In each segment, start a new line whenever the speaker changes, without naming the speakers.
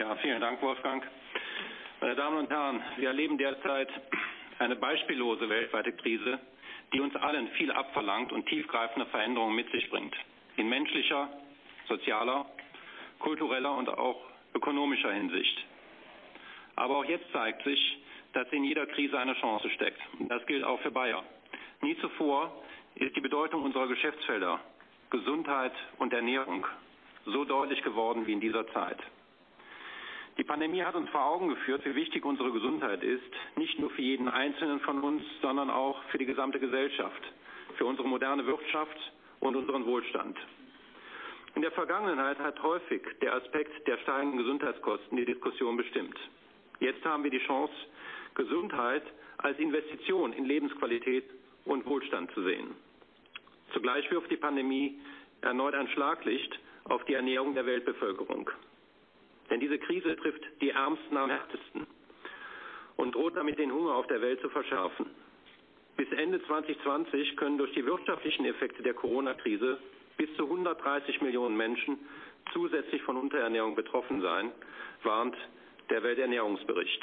Ja, vielen Dank, Wolfgang. Meine Damen und Herren, wir erleben derzeit eine beispiellose weltweite Krise, die uns allen viel abverlangt und tiefgreifende Veränderungen mit sich bringt. In menschlicher, sozialer, kultureller und auch ökonomischer Hinsicht. Aber auch jetzt zeigt sich, dass in jeder Krise eine Chance steckt. Und das gilt auch für Bayer. Nie zuvor ist die Bedeutung unserer Geschäftsfelder Gesundheit und Ernährung so deutlich geworden wie in dieser Zeit. Die Pandemie hat uns vor Augen geführt, wie wichtig unsere Gesundheit ist, nicht nur für jeden Einzelnen von uns, sondern auch für die gesamte Gesellschaft, für unsere moderne Wirtschaft und unseren Wohlstand. In der Vergangenheit hat häufig der Aspekt der steigenden Gesundheitskosten die Diskussion bestimmt. Jetzt haben wir die Chance, Gesundheit als Investition in Lebensqualität und Wohlstand zu sehen. Zugleich wirft die Pandemie erneut ein Schlaglicht auf die Ernährung der Weltbevölkerung. Denn diese Krise trifft die Ärmsten am härtesten und droht damit, den Hunger auf der Welt zu verschärfen. Bis Ende 2020 können durch die wirtschaftlichen Effekte der Corona-Krise bis zu 130 Millionen Menschen zusätzlich von Unterernährung betroffen sein, warnt der Welternährungsbericht.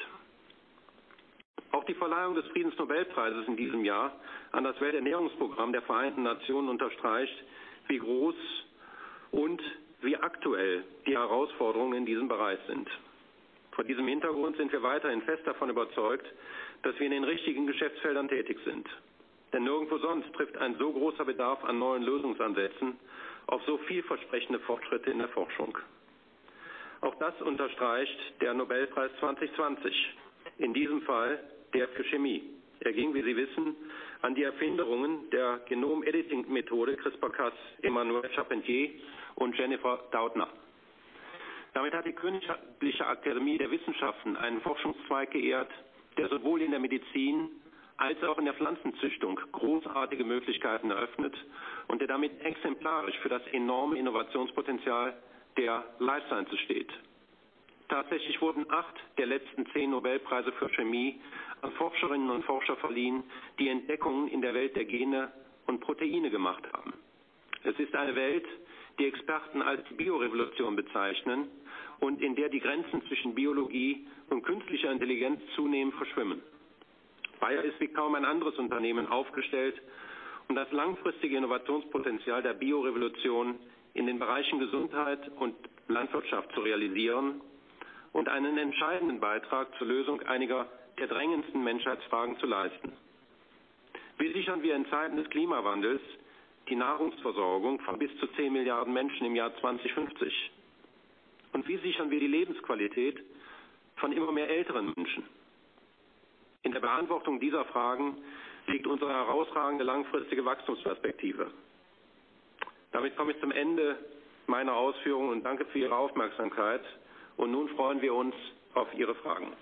Auch die Verleihung des Friedensnobelpreises in diesem Jahr an das Welternährungsprogramm der Vereinten Nationen unterstreicht, wie groß und wie aktuell die Herausforderungen in diesem Bereich sind. Vor diesem Hintergrund sind wir weiterhin fest davon überzeugt, dass wir in den richtigen Geschäftsfeldern tätig sind. Denn nirgendwo sonst trifft ein so großer Bedarf an neuen Lösungsansätzen auf so vielversprechende Fortschritte in der Forschung. Auch das unterstreicht der Nobelpreis 2020, in diesem Fall der für Chemie. Er ging, wie Sie wissen, an die Erfinderungen der Genom-Editing-Methode CRISPR-Cas Emmanuel Charpentier und Jennifer Doudna. Damit hat die Königliche Akademie der Wissenschaften einen Forschungszweig geehrt, der sowohl in der Medizin als auch in der Pflanzenzüchtung großartige Möglichkeiten eröffnet und der damit exemplarisch für das enorme Innovationspotenzial der Life Sciences steht. Tatsächlich wurden 8 der letzten 10 Nobelpreise für Chemie an Forscherinnen und Forscher verliehen, die Entdeckungen in der Welt der Gene und Proteine gemacht haben. Es ist eine Welt, die Experten als Biorevolution bezeichnen und in der die Grenzen zwischen Biologie und künstlicher Intelligenz zunehmend verschwimmen. Bayer ist wie kaum ein anderes Unternehmen aufgestellt, um das langfristige Innovationspotenzial der Biorevolution in den Bereichen Gesundheit und Landwirtschaft zu realisieren und einen entscheidenden Beitrag zur Lösung einiger der drängendsten Menschheitsfragen zu leisten. Wie sichern wir in Zeiten des Klimawandels die Nahrungsversorgung von bis zu 10 Milliarden Menschen im Jahr 2050? Und wie sichern wir die Lebensqualität von immer mehr älteren Menschen? In der Beantwortung dieser Fragen liegt unsere herausragende langfristige Wachstumsperspektive. Damit komme ich zum Ende meiner Ausführungen und danke für Ihre Aufmerksamkeit. Und nun freuen wir uns auf Ihre Fragen.